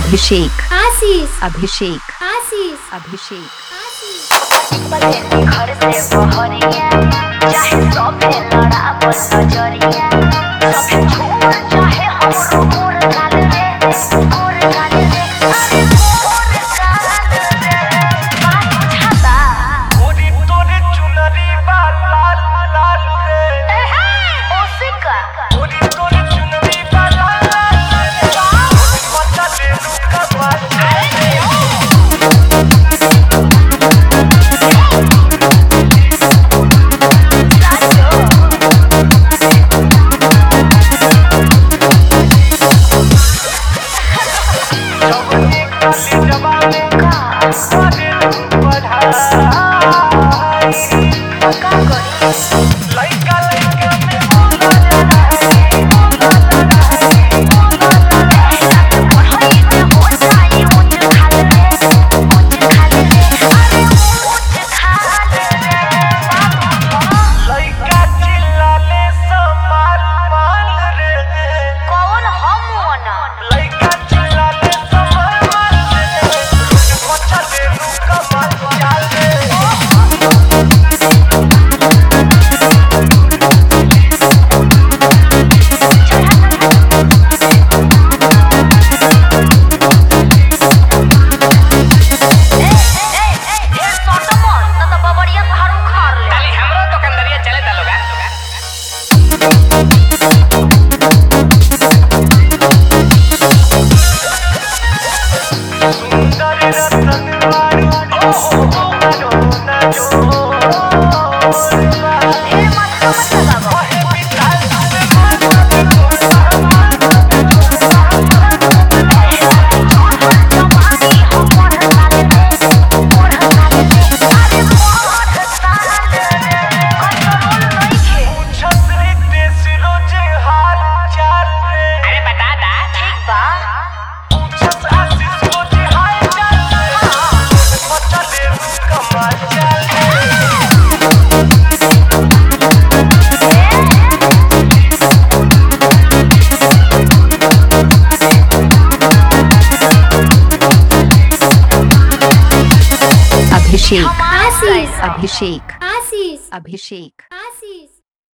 अभिषेक आशीष अभिषेक आशीष अभिषेक घर से बहरिया चाहे सबे लड़ावल नजरिया सबे छोड़ चाहे हमरो मोर गाल रे अरे मोर गाल रे बात छाता ओरी तोरे चुनरी बा लाल लाल रे ओसिका ओरी तोरे चुनरी बा लाल लाल रे मचा ले लुका बात जवाने का सारे बढ़ा का करी लइका लइका में बोला लड़ाई पढ़ाई में हो जाई ऊंच खाल रे अरे ऊंच खाल रे लइका चिल्लाले समाल माल रे कौन हम ना लइका चिल्लाले समाल माल रे मचा ले लुका बात चाल रे ताली हमरो दुकानदारिया चले ता लोगा सुंदर रतन वारी ओहो नानो नानो ओहे बिताल से छतरी देश रोजे हाल चाल रे अरे बता दा छत आशीष रोजे हाल चाल रे मचा ले लुका बात चाल रे अभिषेक आशीष अभिषेक आशीष अभिषेक